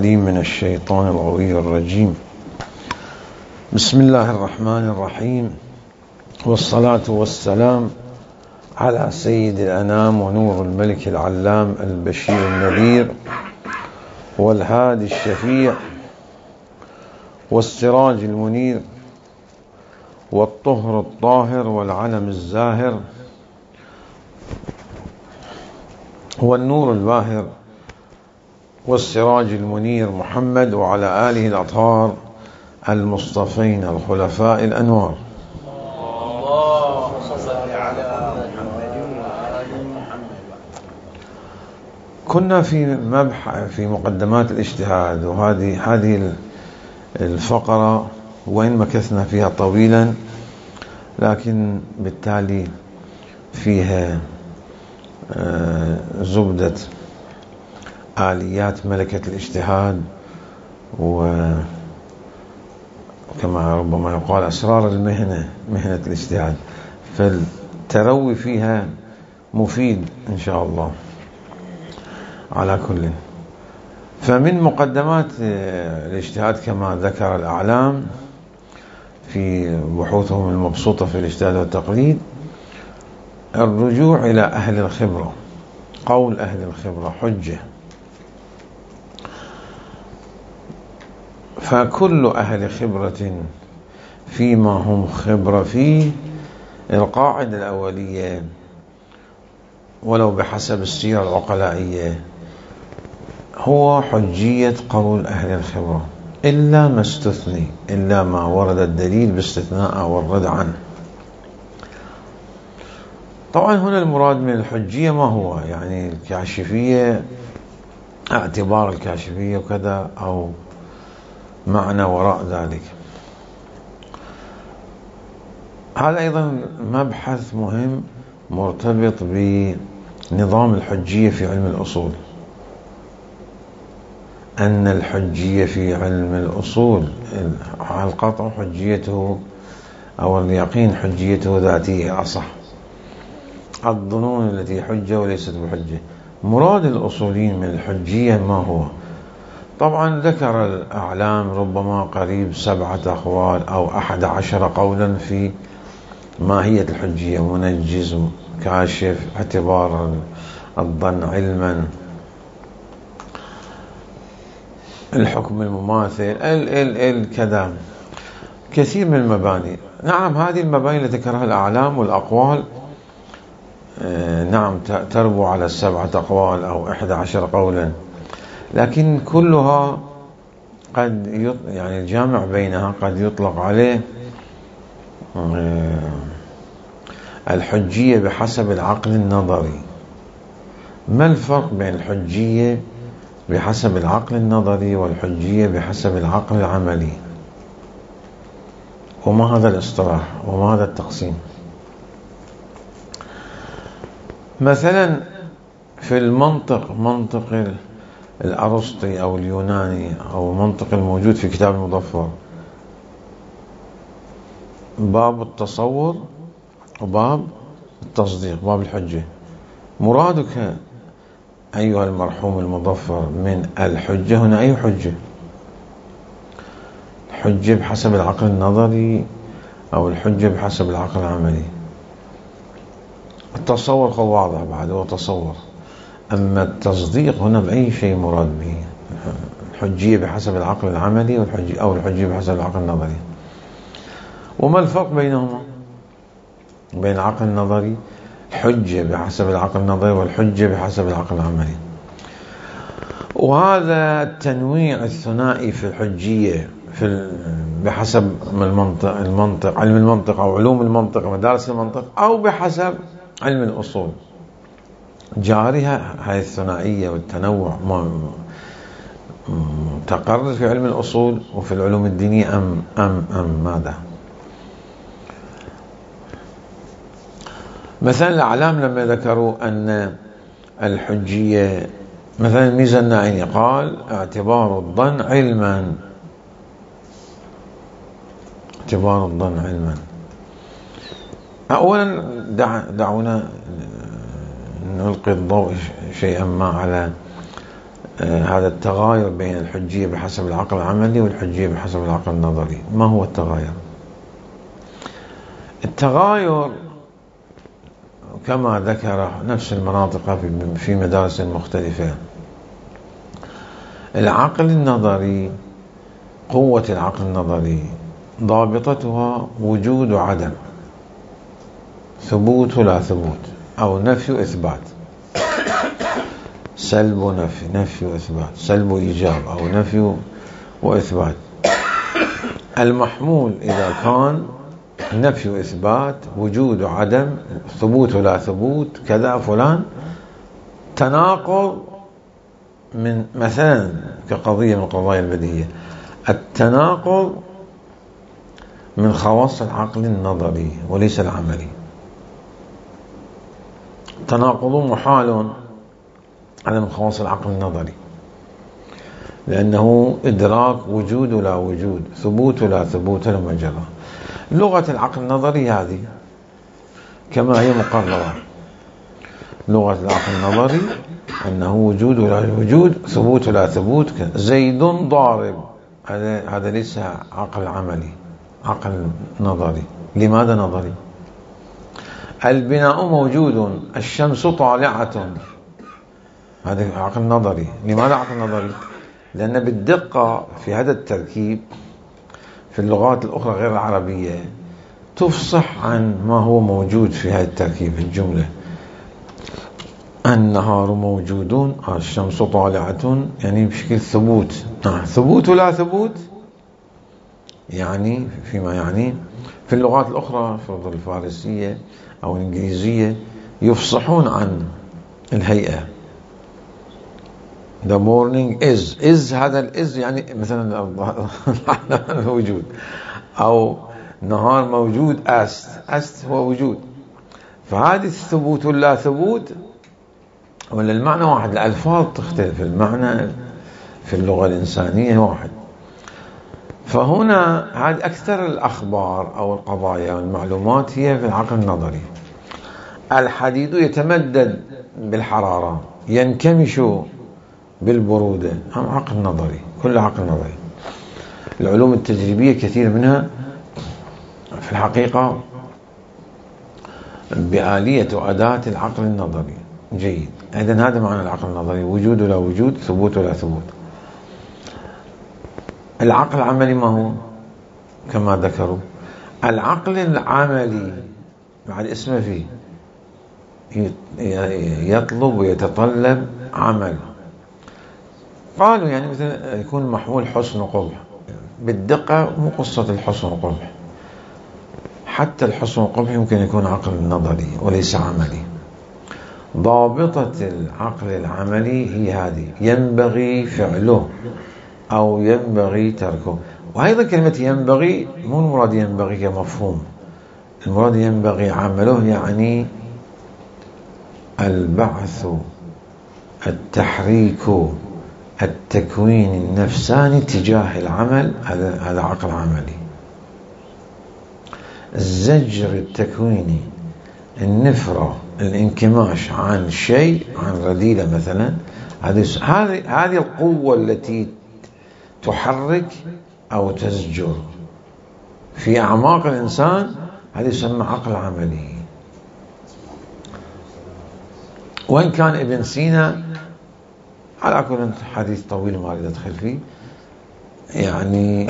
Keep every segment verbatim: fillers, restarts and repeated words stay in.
من الشيطان الغوي الرجيم. بسم الله الرحمن الرحيم، والصلاة والسلام على سيد الأنام ونور الملك العلام البشير النذير والهادي الشفيع والسراج المنير والطهر الطاهر والعلم الزاهر والنور الباهر والسراج المنير محمد وعلى آله الأطهار المصطفين الخلفاء الأنوار. كنا في مبحث في مقدمات الاجتهاد، وهذه هذه الفقرة وإن مكثنا فيها طويلا لكن بالتالي فيها زبدة آليات ملكة الاجتهاد، وكما ربما يقال أسرار المهنة مهنة الاجتهاد، فالتروي فيها مفيد إن شاء الله. على كل، فمن مقدمات الاجتهاد كما ذكر الأعلام في بحوثهم المبسوطة في الاجتهاد والتقليد الرجوع إلى أهل الخبرة. قول أهل الخبرة حجة، فكل أهل خبرة فيما هم خبرة فيه، القاعدة الأولية ولو بحسب السيرة العقلائية هو حجية قول أهل الخبرة، إلا ما استثني، إلا ما ورد الدليل باستثناء أو الرد عنه. طبعا هنا المراد من الحجية ما هو؟ يعني الكاشفية، اعتبار الكاشفية وكذا، أو معنى وراء ذلك؟ هذا أيضا مبحث مهم مرتبط بنظام الحجية في علم الأصول، أن الحجية في علم الأصول على القطع حجيته أو اليقين حجيته ذاتية أصح، الظنون التي حجة وليست بحجة. مراد الأصولين من الحجية ما هو؟ طبعا ذكر الأعلام ربما قريب سبعة أقوال أو أحد عشر قولا في ماهية الحجية: منجز، كاشف، اعتبار الظن علما، الحكم المماثل، ال ال ال كذا، كثير من المباني. نعم، هذه المباني التي ذكرها الأعلام والأقوال آه نعم تربو على السبعة أقوال أو أحد عشر قولا، لكن كلها قد يطلق، يعني الجامع بينها قد يطلق عليه آه الحجية بحسب العقل النظري. ما الفرق بين الحجية بحسب العقل النظري والحجية بحسب العقل العملي؟ وما هذا الاصطلاح وما هذا التقسيم؟ مثلا في المنطق، منطق الأرسطي أو اليوناني أو منطق الموجود في كتاب المظفر، باب التصور وباب التصديق، باب الحجة. مرادك أيها المرحوم المظفر من الحجة هنا أي حجة؟ الحجة بحسب العقل النظري أو الحجة بحسب العقل العملي؟ التصور هو واضح بعد، هو تصور. أما التصديق هنا بأي شيء مراد به؟ الحجية بحسب العقل العملي والحجية أو الحجية بحسب العقل النظري. وما الفرق بينهما؟ بين العقل النظري، الحجة بحسب العقل النظري، والحجة بحسب العقل العملي. وهذا التنويع الثنائي في الحجية في بحسب المنطق المنطق علم المنطق أو علوم المنطق مدارس المنطق، أو بحسب علم الأصول، جارها هاي الثنائية والتنوع متقرر في علم الأصول وفي العلوم الدينية أم أم أم ماذا؟ مثلا الأعلام لما ذكروا أن الحجية، مثلا الميزانعيني قال اعتبار الظن علما، اعتبار الظن علما. أولا دع دعونا نلقي الضوء شيئا ما على آه هذا التغاير بين الحجية بحسب العقل العملي والحجية بحسب العقل النظري. ما هو التغاير؟ التغاير كما ذكر نفس المناطق في مدارس مختلفة. العقل النظري، قوة العقل النظري ضابطتها وجود وعدم، ثبوت ولا ثبوت، أو نفي وإثبات، سلب ونفي، نفي وإثبات، سلب وإيجاب، أو نفي وإثبات. المحمول إذا كان نفي وإثبات، وجود وعدم، ثبوت ولا ثبوت، كذا فلان، تناقض من مثلا كقضية من القضايا البديهية، التناقض من خواص العقل النظري وليس العملي. تناقض محال على من خواص العقل النظري، لأنه إدراك وجود ولا وجود، ثبوت ولا ثبوت، ولا مجرى. لغة العقل النظري هذه كما هي مقررة. لغة العقل النظري أنه وجود ولا وجود، ثبوت ولا ثبوت. زيد ضارب، هذا هذا ليس عقل عملي، عقل نظري. لماذا نظري؟ البناء موجود، الشمس طالعة، هذا عقل نظري. لماذا عقل نظري؟ لأن بالدقة في هذا التركيب في اللغات الأخرى غير العربية تفصح عن ما هو موجود في هذا التركيب. الجملة النهار موجود، الشمس طالعة، يعني بشكل ثبوت. ثبوت ولا ثبوت، يعني فيما يعني في اللغات الأخرى في الفارسية أو الإنجليزية يفصحون عن الهيئة. The morning is is هذا الإز يعني مثلا الوجود، أو نهار موجود، أست أست هو وجود. فهذه الثبوت ولا ثبوت، ولا المعنى واحد، الألفاظ تختلف، المعنى في اللغة الإنسانية واحد. فهنا هذه أكثر الأخبار أو القضايا والمعلومات هي في العقل النظري. الحديد يتمدد بالحرارة، ينكمش بالبرودة، هم عقل نظري، كل عقل نظري. العلوم التجريبية كثير منها في الحقيقة بآلية وأداة العقل النظري. جيد، إذن هذا معنى العقل النظري، وجود ولا وجود، ثبوت ولا ثبوت. العقل العملي ما هو؟ كما ذكروا العقل العملي بعد اسمه فيه يطلب ويتطلب عمل. قالوا يعني مثلا يكون محمول حسن وقبح. بالدقة مو قصة الحسن والقبح، حتى الحسن والقبح يمكن يكون عقل نظري وليس عملي. ضابطة العقل العملي هي هذه، ينبغي فعله أو ينبغي تركه. وأيضا كلمة ينبغي مو المراد ينبغي كمفهوم، المراد ينبغي عمله، يعني البعث، التحريك، التكوين النفساني تجاه العمل، هذا عقل عملي. الزجر التكويني، النفرة، الانكماش عن شيء، عن رذيلة مثلا، هذه هذه القوة التي تحرك أو تزجر في أعماق الإنسان، هذا يسمى عقل عملي. وإن كان ابن سينا على كل حديث طويل ما أريد أدخل فيه، يعني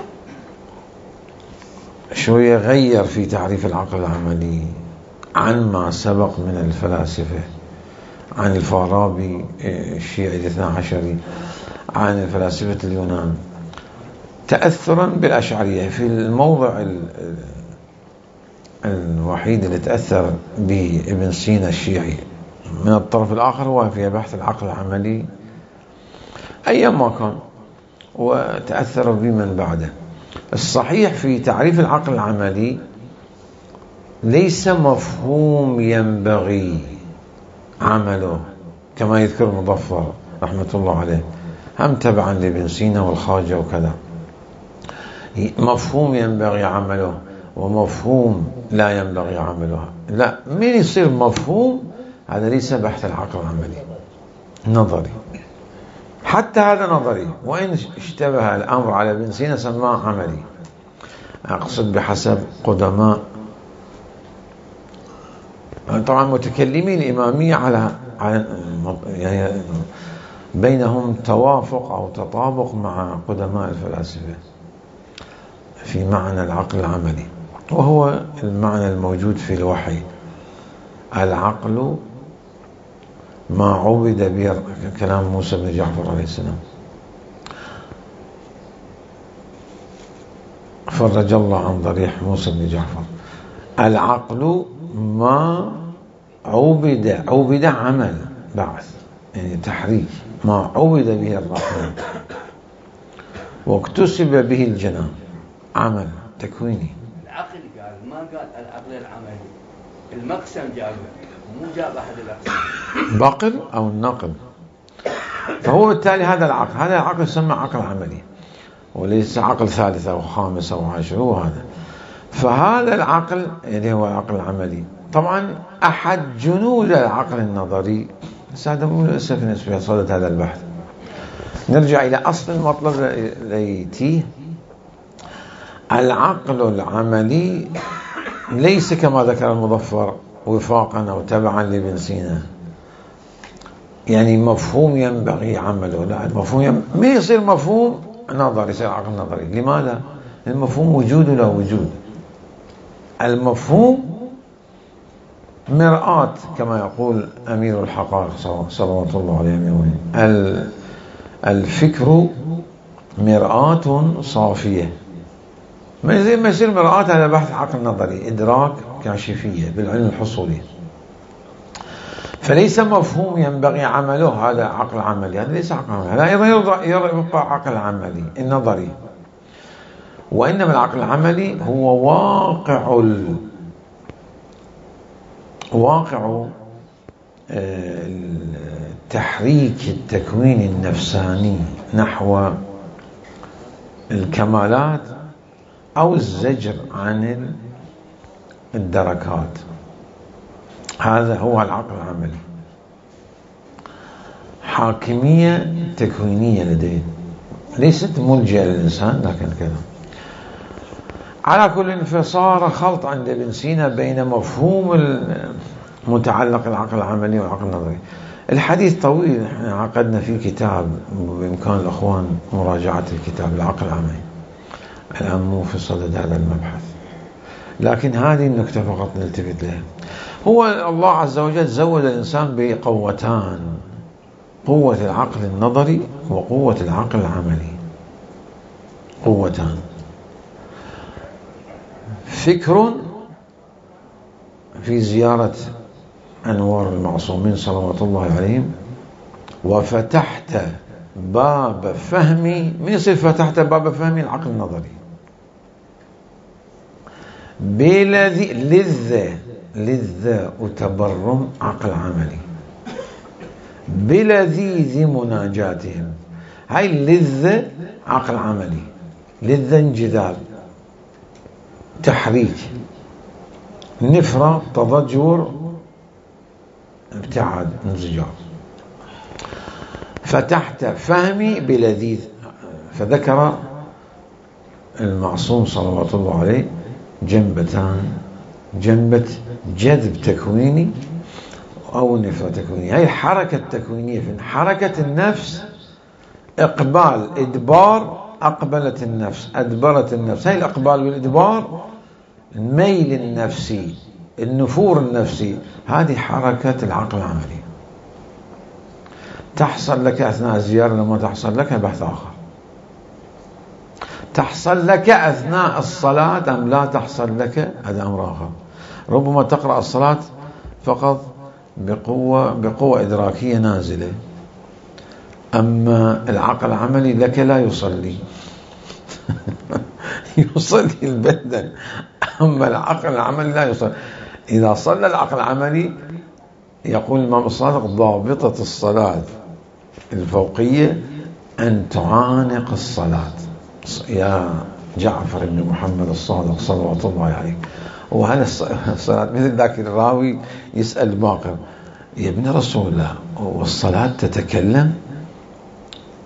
شوية غير في تعريف العقل العملي عن ما سبق من الفلاسفة، عن الفارابي الشيعي الاثنى عشري، عن الفلاسفة اليونان، تأثرا بالأشعرية. في الموضع الوحيد اللي تأثر بابن سينا الشيعي من الطرف الآخر هو في بحث العقل العملي أيام ما كان، وتأثر بمن بعده. الصحيح في تعريف العقل العملي ليس مفهوم ينبغي عمله كما يذكر المظفر رحمة الله عليه، هم تبعا لابن سينا والخواجة وكذا. مفهوم ينبغي عمله ومفهوم لا ينبغي عمله، لا، من يصير مفهوم هذا ليس بحث العقل العملي، نظري. حتى هذا نظري، وإن اشتبه الأمر على ابن سينا سماه عملي. أقصد بحسب قدماء طبعا متكلمين الإمامية على على يعني بينهم توافق أو تطابق مع قدماء الفلاسفة في معنى العقل العملي، وهو المعنى الموجود في الوحي: العقل ما عبد به، كلام موسى بن جعفر عليه السلام. فرج الله عن ضريح موسى بن جعفر. العقل ما عبد، عبد عمل بعث يعني تحريك، ما عبد به الرحمن واكتسب به الجنان، عمل تكويني. العقل قال، ما قال العقل العملي، المقسم جابه مو جاب أحد الأقسام، بقل أو النقل. فهو بالتالي هذا العقل، هذا العقل يسمى عقل عملي، وليس عقل ثالث أو خامس أو عاشر، هو هذا. فهذا العقل اللي هو العقل العملي طبعا أحد جنود العقل النظري. هذا مو للأسف نسبة صدد هذا البحث. نرجع إلى أصل المطلب ليتيه. العقل العملي ليس كما ذكر المظفر وفاقا أو تبعا لابن سينا، يعني مفهوم ينبغي عمله، لا، المفهوم يم... ما يصير مفهوم نظري، يصير عقل نظري. لماذا؟ المفهوم وجود له وجود. المفهوم مرآة كما يقول أمير الحقائق صلوات الله عليه. الفكر مرآة صافية، ما يصير ما يصير مرآة على بحث عقل نظري، إدراك كاشفية بالعلم الحصولي. فليس مفهوم ينبغي عمله هذا عقل عملي، هذا ليس عقل عملي، هذا أيضا يبقى عقل عملي النظري. وإنما العقل العملي هو واقع ال... واقع تحريك التكوين النفساني نحو الكمالات أو الزجر عن الدركات. هذا هو العقل العملي، حاكمية تكوينية لديه، ليست ملجئة للإنسان لكن كذا. على كل، فصار خلط عند ابن سينا بين مفهوم المتعلق العقل العملي والعقل النظري. الحديث طويل، احنا عقدنا فيه كتاب، بإمكان الأخوان مراجعة الكتاب العقل العملي، الآن مو في صدد هذا المبحث، لكن هذه النكتة فقط نلتفت لها. هو الله عز وجل زود الإنسان بقوتان: قوة العقل النظري وقوة العقل العملي. قوتان: فكر في زيارة أنوار المعصومين صلوات الله عليهم، وفتحت باب فهمي. من يصير فتحت باب فهمي؟ العقل النظري. بلذي لذة لذة وتبرم عقل عملي. بلذيذ مناجاتهم، هاي اللذة عقل عملي. لذة انجذاب، تحريك، نفرة، تضجر، ابتعاد، انزجار. فتحت فهمي بلذيذ. فذكر المعصوم صلوات الله عليه جنبتان: جنبة جذب تكويني أو نفرة تكوينية. هي الحركة التكوينية، في حركة النفس، إقبال إدبار، أقبلت النفس أدبرت النفس. هي الإقبال والإدبار، الميل النفسي، النفور النفسي، هذه حركة العقل العملي. تحصل لك أثناء الزيارة، لما تحصل لك بحث آخر. تحصل لك أثناء الصلاة أم لا تحصل لك، هذا أمر آخر. ربما تقرأ الصلاة فقط بقوة بقوة إدراكية نازلة، أما العقل العملي لك لا يصلي يصلي البدن، أما العقل العملي لا يصلي. إذا صلى العقل العملي، يقول الإمام الصادق: ضابطة الصلاة الفوقية أن تعانق الصلاة. يا جعفر بن محمد الصادق صلوات الله عليه، وهل الصلاة مثل ذاك الراوي يسأل باقر: يا ابن رسول الله، والصلاة تتكلم؟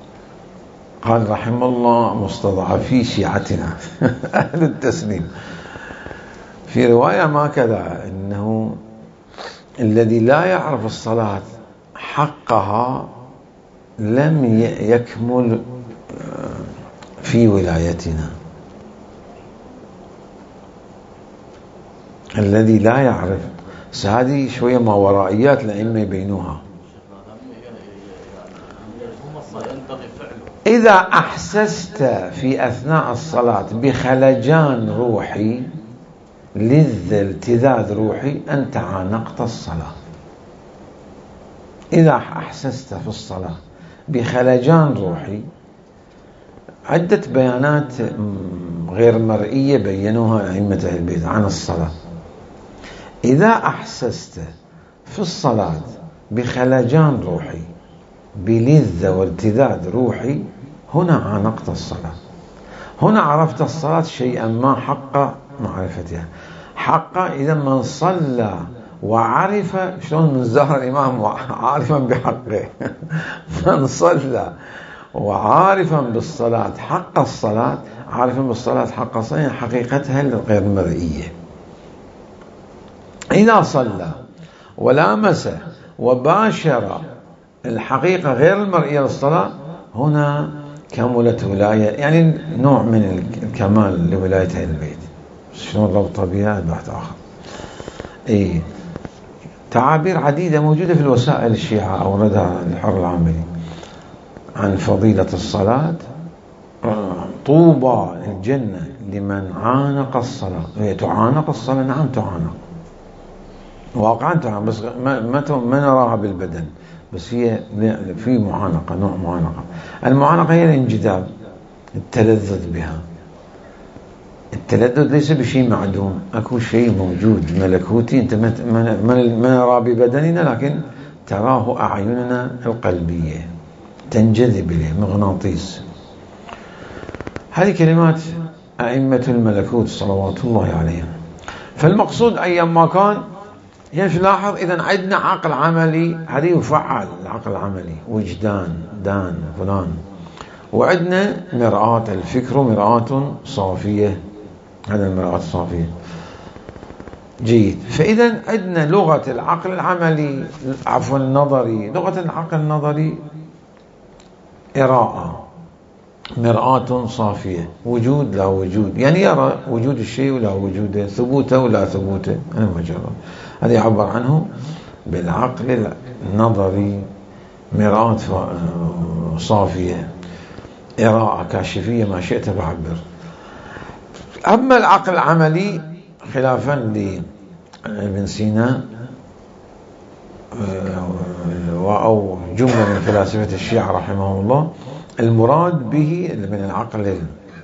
قال رحمه الله مستضعفي شيعتنا أهل التسليم في رواية ما كذا إنه الذي لا يعرف الصلاة حقها لم يكمل في ولايتنا. الذي لا يعرف، هذه شوية ما ورائيات الأئمة يبينوها. إذا أحسست في أثناء الصلاة بخلجان روحي لذة التذاذ روحي أنت عانقت الصلاة. إذا أحسست في الصلاة بخلجان روحي، عدة بيانات غير مرئية بينوها أئمة أهل البيت عن الصلاة. إذا أحسست في الصلاة بخلجان روحي بلذة والتذاذ روحي هنا عانقت الصلاة، هنا عرفت الصلاة شيئا ما حق معرفتها. حق إذا من صلى وعرف، شلون من زهر الإمام عارفا بحقه من صلى وعارفا بالصلاة حق الصلاة، عارفا بالصلاة حق الصلاة حقيقتها الغير مرئية. إذا صلى ولامس وباشر الحقيقة غير المرئية للصلاة هنا كملت ولاية، يعني نوع من الكمال لولاية أهل البيت. شلون ربطها بها بحث آخر. إيه تعابير عديدة موجودة في الوسائل الشيعة أوردها الحر العاملي عن فضيلة الصلاة. طوبى الجنة لمن عانق الصلاة. هي تعانق الصلاة، نعم تعانق واقعا تعانق، بس ما ما نراها بالبدن، بس هي في معانقة، نوع معانقة. المعانقة هي الانجذاب، التلذذ بها. التلذذ ليس بشيء معدوم، اكو شيء موجود ملكوتي انت ما نراه ببدننا لكن تراه اعيننا القلبية تنجذب اليه، مغناطيس. هذه كلمات ائمة الملكوت صلوات الله عليهم. فالمقصود ايام ما كان يعني لاحظ اذا عندنا عقل عملي، هذه يفعل العقل العملي، وجدان دان فلان، وعندنا مرآة الفكر مرآة صافية، هذا المرآة الصافية. جيد. فإذا عندنا لغة العقل العملي، عفوا النظري، لغة العقل النظري إراءة، مرآة صافية، وجود لا وجود، يعني يرى وجود الشيء ولا وجوده، ثبوته ولا ثبوته، أنا مجرد هذا يعبر عنه بالعقل النظري، مرآة صافية، إراءة كاشفية، ما شئت بعبر. أما العقل العملي خلافا لابن سينا أو جملة من فلاسفة الشيعة رحمهم الله، المراد به من العقل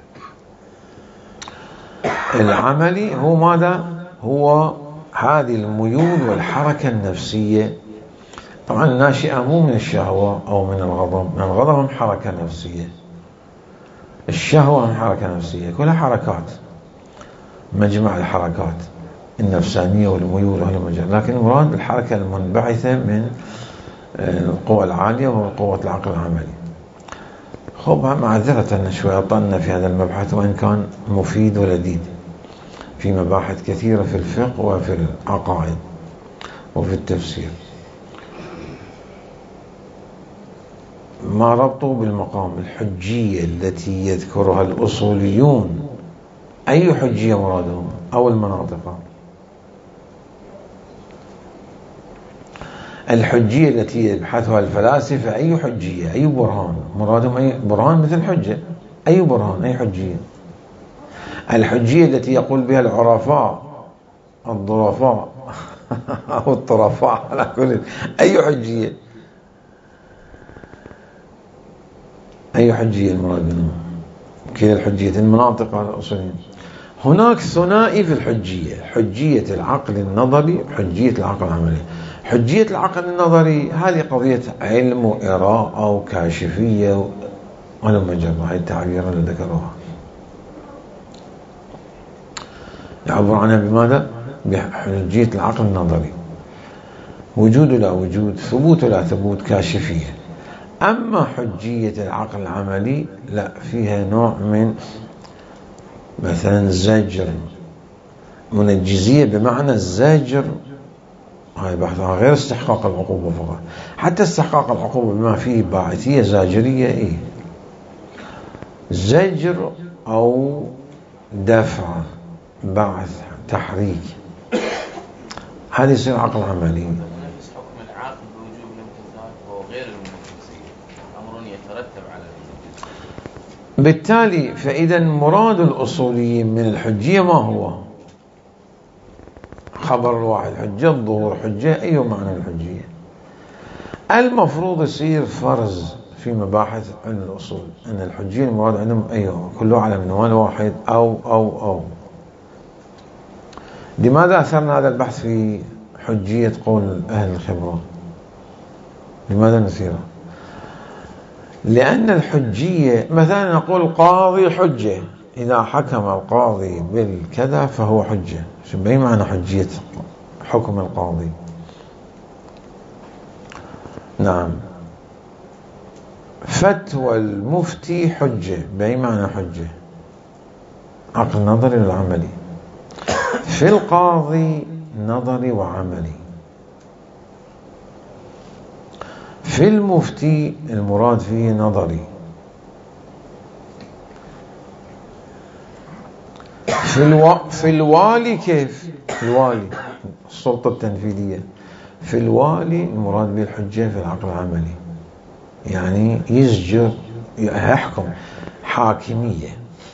العملي هو ماذا؟ هو هذه الميول والحركة النفسية، طبعا الناشئة مو من الشهوة أو من الغضب، من الغضب هم حركة نفسية، الشهوة هم حركة نفسية، كلها حركات، مجمع الحركات النفسانية والميول والمجال. لكن المراد الحركة المنبعثة من القوى العالية وهو قوة العقل العملي. خب معذرة أن شوي أطلنا في هذا المبحث، وإن كان مفيد ولذيذ في مباحث كثيرة في الفقه وفي العقائد وفي التفسير. ما ربطوا بالمقام الحجية التي يذكرها الأصوليون، أي حجية مرادهم أو المناطق؟ الحجية التي يبحثها الفلاسفة أي حجية، أي برهان مرادهم، أي برهان مثل حجة، أي برهان، أي حجية. الحجية التي يقول بها العرفاء الظرفاء أو الطرفاء على كل، أي حجية، أي حجية المراد منهم؟ كلا الحجية المناطق على الأصولين. هناك ثنائي في الحجية، حجية العقل النظري وحجية العقل العملي. حجية العقل النظري هذه قضية علم وإراءة وكاشفية ولما جرى هاي التعبير اللي ذكروها، يعبر عنها بماذا؟ بحجية العقل النظري، وجود لا وجود، ثبوت لا ثبوت، كاشفية. أما حجية العقل العملي لا، فيها نوع من مثلا زجر، منجزية بمعنى الزجر، هاي بحثها غير استحقاق العقوبة فقط. حتى استحقاق العقوبة بما فيه باعثية زاجرية، إيه زجر أو دفع، بعث، تحريك، هذا يصير عقل عملي. نفس حكم العاقل بوجوب الامتثال وهو غير المنجزي، أمر يترتب على المنجزي. بالتالي فإذا مراد الأصوليين من الحجية ما هو؟ خبر الواحد حجة، الظهور حجة، أي معنى الحجية؟ المفروض يصير فرض في مباحث علم الأصول أن الحجية المراد عندهم أيوه كله على منوال واحد أو أو أو. لماذا أثرنا هذا البحث في حجية قول أهل الخبرة؟ لماذا نثيره؟ لأن الحجية مثلا نقول القاضي حجة، إذا حكم القاضي بالكذا فهو حجة. شو بأي معنى حجية حكم القاضي؟ نعم. فتوى المفتي حجة، بأي معنى حجة؟ عقل نظري للعملي. في القاضي نظري وعملي. في المفتي المراد فيه نظري. في, الو... في الوالي كيف؟ في الوالي السلطة التنفيذية، في الوالي المراد به الحجة في العقل العملي، يعني يزجر، يحكم، حاكمية.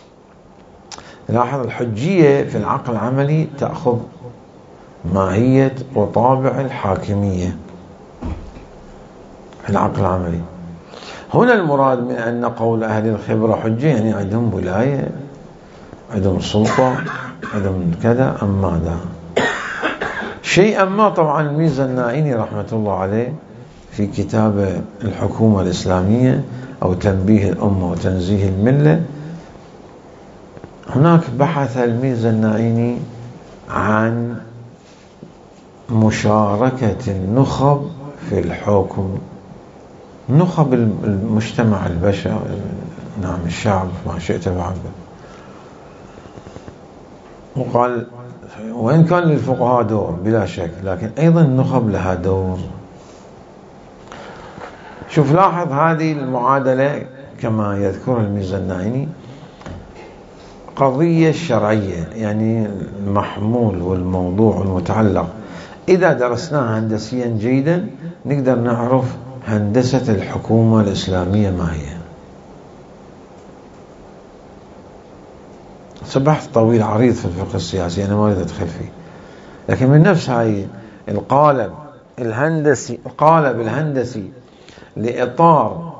لاحظ الحجية في العقل العملي تأخذ ماهية وطابع الحاكمية في العقل العملي. هنا المراد من أن قول أهل الخبرة حجة يعني عندهم ولاية، عندهم سلطة، عندهم كذا أم ماذا؟ شيئا ما. طبعا الميزة النائني رحمة الله عليه في كتاب الحكومة الإسلامية أو تنبيه الأمة وتنزيه الملة، هناك بحث الميزة النائني عن مشاركة النخب في الحكم، نخب المجتمع البشري، نعم الشعب ما شئت بعبر. وقال وإن كان للفقهاء دور بلا شك، لكن أيضا النخب لها دور. شوف لاحظ هذه المعادلة كما يذكر الميزة النائني، قضية شرعية يعني المحمول والموضوع المتعلق إذا درسناها هندسيا جيدا نقدر نعرف هندسة الحكومة الإسلامية ما هي. بحث طويل عريض في الفقه السياسي أنا ما أريد أدخل فيه، لكن من نفس هاي القالب الهندسي، القالب الهندسي لإطار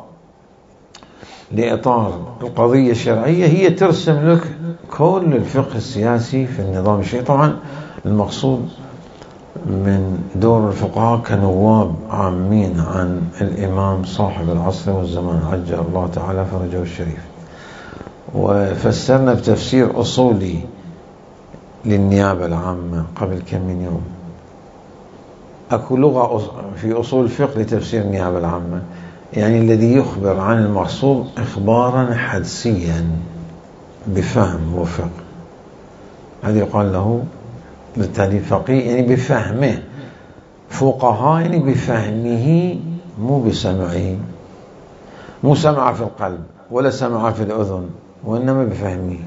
لإطار القضية الشرعية هي ترسم لك كل الفقه السياسي في النظام الشرعي. طبعا المقصود من دور الفقهاء كنواب عامين عن الإمام صاحب العصر والزمان عجل الله تعالى فرجه الشريف. وفسرنا بتفسير أصولي للنيابة العامة قبل كم من يوم. أكو لغة في أصول الفقه لتفسير النيابة العامة، يعني الذي يخبر عن المقصود إخبارا حدسيا بفهم وفقه، هذا يقال له بالتالي فقيه، يعني بفهمه. فقهاء يعني بفهمه مو بسمعه، مو سمع في القلب ولا سمع في الأذن، وإنما بفهمه.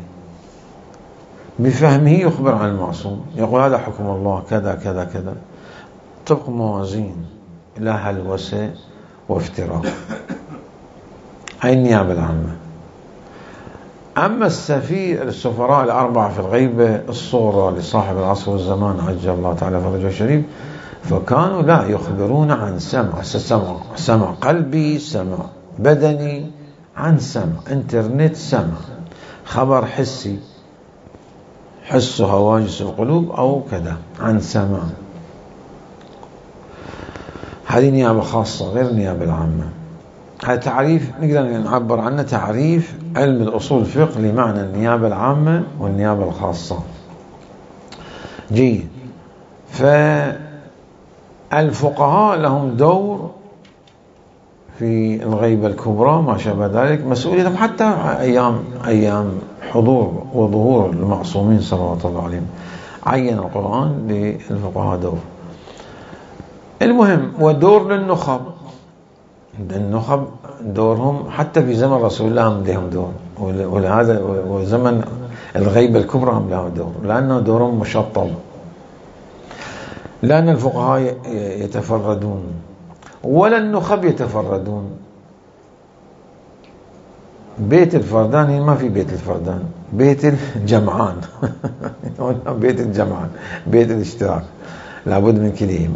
بفهمه يخبر عن المعصوم، يقول هذا حكم الله كذا كذا كذا، طبق موازين لا هلوسة وافتراء. هاي النيابة العامة. أما السفير السفراء الأربعة في الغيبة الصورة لصاحب العصر والزمان عجل الله تعالى فرجه الشريف، فكانوا لا يخبرون عن سمع، سمع سمع قلبي، سمع بدني، عن سمع انترنت، سمع خبر حسي، حس هواجس القلوب أو كذا، عن سمع. هذه نيابة خاصة غير النيابة العامة. هذا تعريف نقدر نعبر عنه تعريف علم الأصول الفقه لمعنى النيابة العامة والنيابة الخاصة. جيد. فالفقهاء لهم دور في الغيبة الكبرى ما شابه ذلك مسؤوليتهم حتى أيام أيام حضور وظهور المعصومين صلوات الله عليهم. عين القرآن للفقهاء دور. المهم ودور للنخب، النخب دورهم حتى في زمن رسول الله هم لهم دور، ولهذا وزمن الغيبة الكبرى هم لهم دور، لأنه دورهم مشطب، لأن الفقهاء يتفردون ولا النخب يتفردون. بيت الفردان ما في بيت الفردان، بيت الجمعان بيت الجمعان، بيت الاشتراك، لابد من كليهما.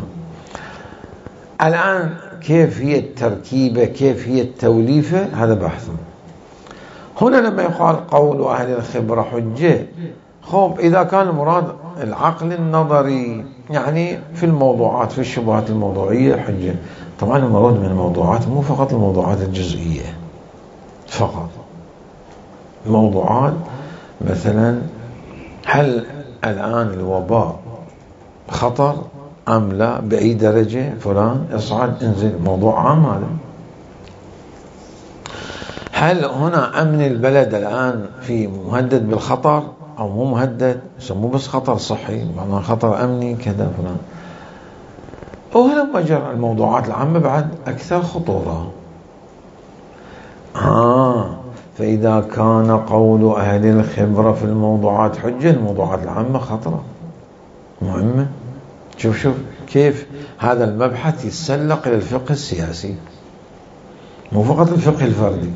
الآن كيف هي التركيبة، كيف هي التوليفة، هذا بحث. هنا لما يقال قول أهل الخبرة حجة، خب إذا كان المراد العقل النظري يعني في الموضوعات، في الشبهات الموضوعية حجة. طبعا المراد من الموضوعات مو فقط الموضوعات الجزئية فقط، موضوعات مثلا هل الآن الوباء خطر أم لا، بأي درجة، فلان اصعد انزل، موضوع عام هذا. هل هنا أمن البلد الآن في مهدد بالخطر أو مو مهدد، مو بس خطر صحي، معناه خطر أمني كذا فلان. وهلما جرى الموضوعات العامة بعد أكثر خطورة. آه فإذا كان قول أهل الخبرة في الموضوعات حجة، الموضوعات العامة خطرة مهمة. شوف شوف كيف هذا المبحث يتسلق إلى الفقه السياسي، مو فقط الفقه الفردي،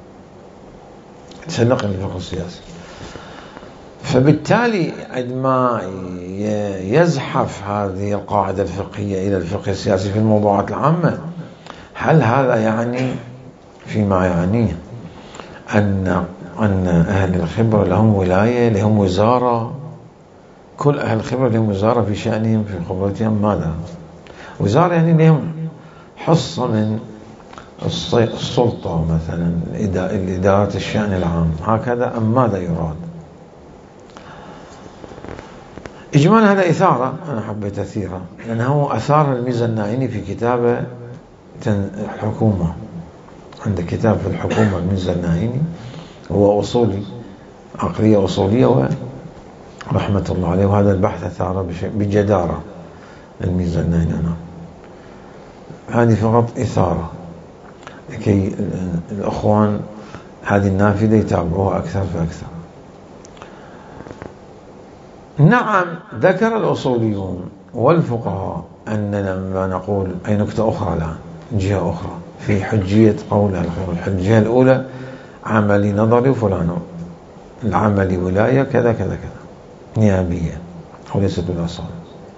يتسلق إلى الفقه السياسي. فبالتالي عندما يزحف هذه القاعدة الفقهية إلى الفقه السياسي في الموضوعات العامة، هل هذا يعني فيما يعنيه أن أن أهل الخبرة لهم ولاية، لهم وزارة؟ كل أهل الخبرة لهم وزارة في شأنهم، في خبرتهم. ماذا وزارة؟ يعني لهم حصة من السلطة مثلا، الإدارة الشأن العام، هكذا أم ماذا يراد؟ إجمالا هذا إثارة، أنا حبيت أثيرة لأنه أثار الميزة الناعيني في كتابة الحكومة. عنده كتاب في الحكومة الميزة الناعيني، هو أصولي، عقلية أصولية ورحمة الله عليه، وهذا البحث أثار بجدارة الميزة الناعيني. أنا هذه فقط إثارة لكي الأخوان هذه النافذة يتابعوها أكثر فأكثر. نعم ذكر الأصوليون والفقهاء أننا لما نقول أي نكتة أخرى الآن، جهة أخرى في حجية قول الخبرة. الحجية الأولى عملي نظري وفلان، العملي ولاية كذا كذا كذا نيابية وليست بالأصالة.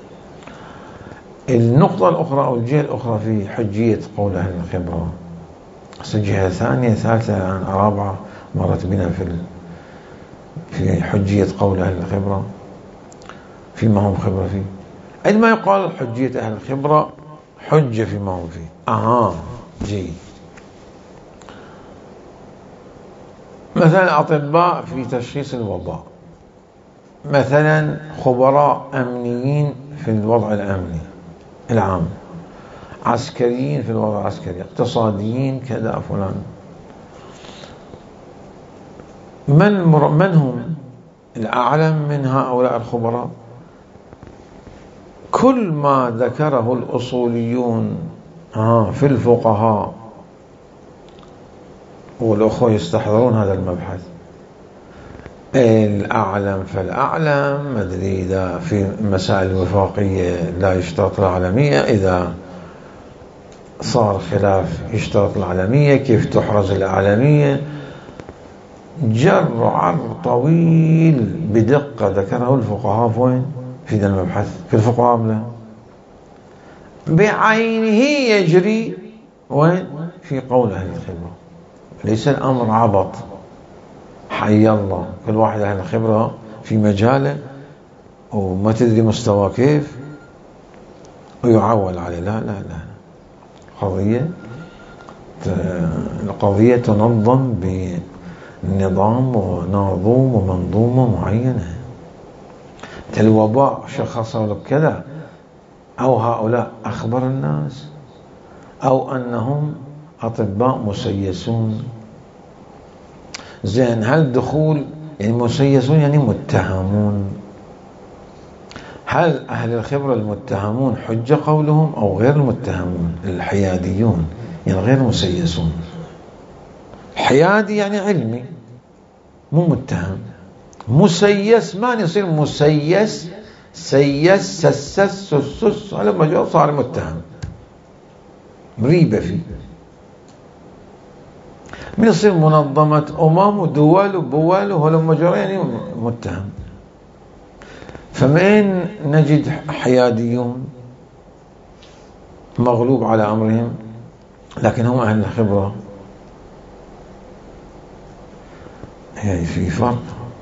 النقطة الأخرى أو الجهة الأخرى في حجية قول أهل الخبرة، جهة ثانية ثالثة الآن رابعة مرت بنا في في حجية قول أهل الخبرة فيما هم خبرة فيه. عندما يقال حجية أهل الخبرة حجة فيما هم فيه، أها جيد. مثلا أطباء في تشخيص الوباء، مثلا خبراء أمنيين في الوضع الأمني العام، عسكريين في الوضع العسكري، اقتصاديين كذا فلان. من, من هم الأعلم من هؤلاء الخبراء؟ كل ما ذكره الأصوليون آه في الفقهاء، والأخوة يستحضرون هذا المبحث، الأعلم فالأعلم، مدري إذا في مسائل الوفاقية لا يشترط العالمية، إذا صار خلاف يشترط العالمية، كيف تحرز العالمية، جر عرض طويل بدقة ذكره الفقهاء. وين في ذا المبحث؟ في الفقهاء لا بعينه يجري وين؟ في قول أهل الخبرة. ليس الأمر عبط حي الله، كل واحد أهل الخبرة في مجاله وما تدري مستوى كيف ويعول عليه. لا لا لا، قضية القضية تنظم بنظام ونظوم ومنظومة معينة. الوباء شخصوا لك كذا، أو هؤلاء أخبر الناس، أو أنهم أطباء مسيسون. زين، هل دخول يعني مسيسون يعني متهمون، هل أهل الخبرة المتهمون حجة قولهم أو غير المتهمون؟ الحياديون يعني غير مسيسون. حيادي يعني علمي مو متهم. مسيس ما يصير مسيس، سيس سسس سسس، على ما جاء صار متهم، ريبة فيه. من يصير منظمة أمم ودول وبوال وهلم جرى يعني متهم. فمن نجد حياديون مغلوب على أمرهم لكن هم أهل الخبرة؟ يعني في فرق،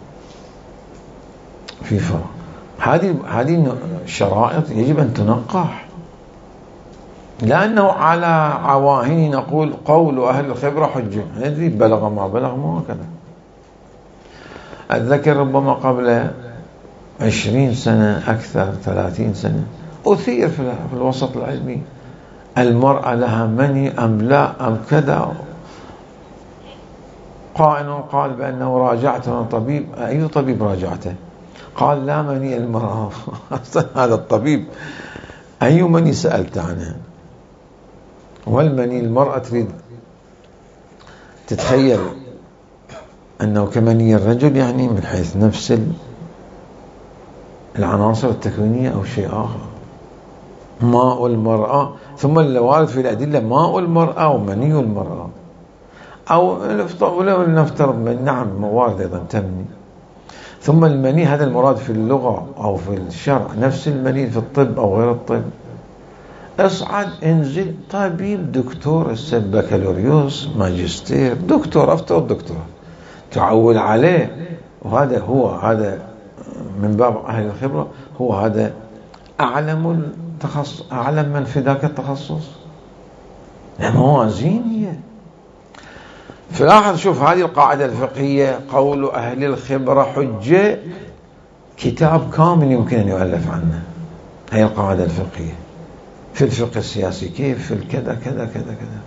في فرق. هذه هذه شرائط يجب أن تنقح، لأنه على عواهن نقول قول أهل الخبرة حجة. هذه بلغ ما بلغ مو هكذا. أتذكر ربما قبل عشرين سنة أكثر، ثلاثين سنة، أثير في الوسط العلمي المرأة لها مني أم لا أم كذا. قائل قال بأنه راجعت أنا طبيب. أي طبيب راجعته؟ قال لا مني المرأة. هذا الطبيب أي مني سألت عنه؟ والمني المرأة تريد تتخيل أنه كمني الرجل، يعني من حيث نفس العناصر التكوينية أو شيء آخر. ماء المرأة، ثم الوارد في الأدلة ماء المرأة ومني المرأة، أو لو نفترض من نعم موارد أيضا تمني. ثم المني هذا المراد في اللغة أو في الشرع، نفس المني في الطب أو غير الطب. اصعد انزل طبيب دكتور بكالوريوس ماجستير دكتور، افترض دكتور، تعول عليه، وهذا هو هذا من باب أهل الخبرة، هو هذا أعلم التخصص، أعلم من في ذاك التخصص. موازين هي. فلاحظ، شوف هذه القاعدة الفقهية، قول أهل الخبرة حجة، كتاب كامل يمكن أن يؤلف عنه. هي القاعدة الفقهية في الفقه السياسي، كيف في الكذا كذا كذا كذا.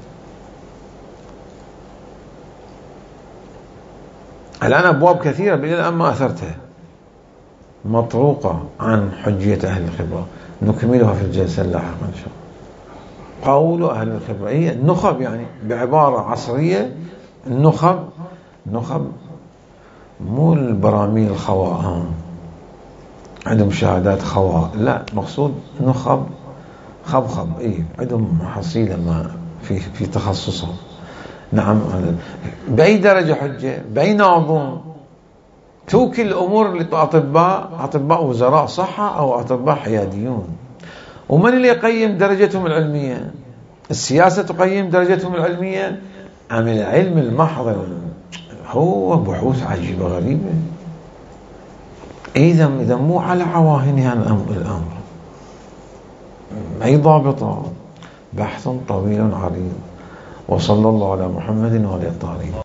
الآن أبواب كثيرة الآن ما أثرتها مطروقة عن حجية أهل الخبرة، نكملها في الجلسة اللاحقة إن شاء الله. قول أهل الخبرة هي النخب، يعني بعبارة عصرية النخب. نخب مو البراميل الخواء عندهم شهادات خواء، لا، مقصود نخب خبخب، إيه عندهم حصيلة ما في في تخصصهم. نعم. بأي درجة حجة؟ بأي ناظم؟ توكل الأمور لأطباء، أطباء وزراء صحة أو أطباء حياديون. ومن اللي يقيم درجتهم العلمية؟ السياسة تقيم درجتهم العلمية أم العلم المحض؟ هو بحوث عجيبة غريبة. إذا إذا مو على عواهنها الأمر. أي ضابطة؟ بحث طويل عريض. وصلى الله على محمد وعلى الطاهرين.